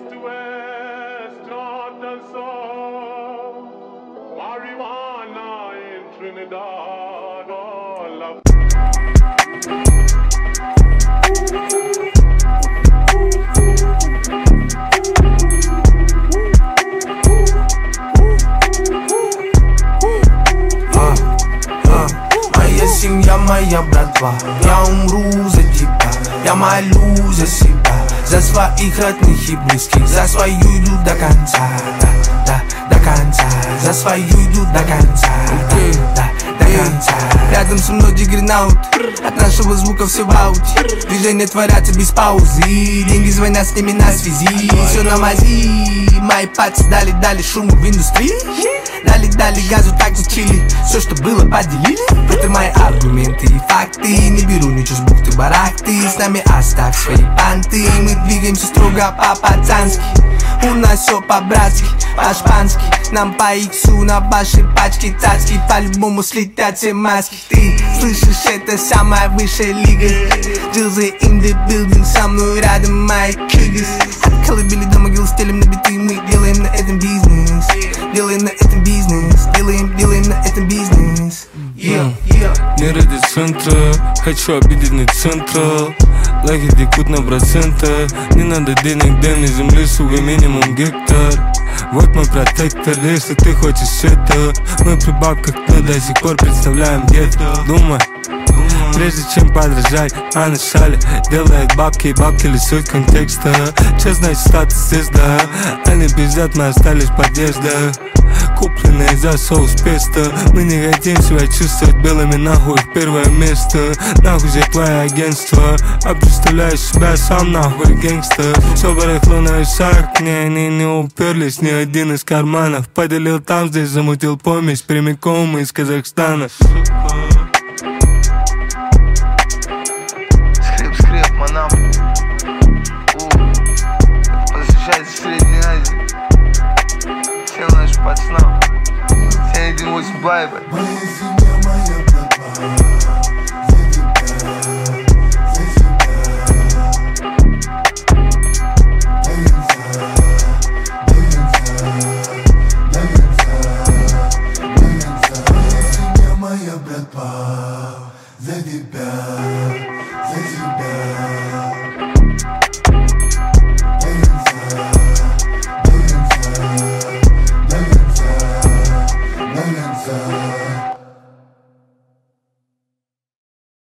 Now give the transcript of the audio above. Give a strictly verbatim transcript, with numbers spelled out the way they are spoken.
east to west, north and south. Marijuana in Trinidad, all of Семья моя, братва, я умру за тебя. Я молю за себя, за своих родных и близких. За свою иду до конца, да, да, до конца. За свою иду до конца, да, да, до конца. Рядом со мной дигрinaut, от нашего звука все в ауте. Движения творятся без паузы, деньги звонят, с ними на связи. Все на мази, мои пальцы дали-дали шуму в индустрии. Дали-дали газу, так зачили, все, что было, поделили. Это мои аргументы и факты. Не беру ничего с бухты-барахты. С нами оставь свои панты. Мы двигаемся строго по-пацански. У нас все по-братски, по-шпански. Нам по иксу на вашей пачке цацки. По-любому слетят все маски. Ты слышишь, это самая высшая лига. Джилзы in the building, со мной рядом мои кигас. От колыбели до могилы стелим на биты. Мы делаем на этом бизнес. Делаем на этом бизнес. Делаем, делаем на этом бизнес. Yeah, yeah. Не ради центра, хочу объединить централ. Лайки текут на проценты. Не надо денег, дай мне земли, сука, минимум гектар. Вот мой протектор, если ты хочешь это. Мы при бабках, но до сих пор представляем где-то. Думай, прежде чем подражать, а начале делает бабки, и бабки лишут контекста. Че значит статус звезда? Они пиздят, мы остались подъезда. Купленные за соус песто. Мы не хотим себя чувствовать белыми, нахуй их первое место. Нахуй же твое агентство, а представляешь себя сам нахуй гангстер. Все барахло на весах, к ней они не уперлись, ни один из карманов. Поделил там, здесь замутил помесь, прямиком из Казахстана.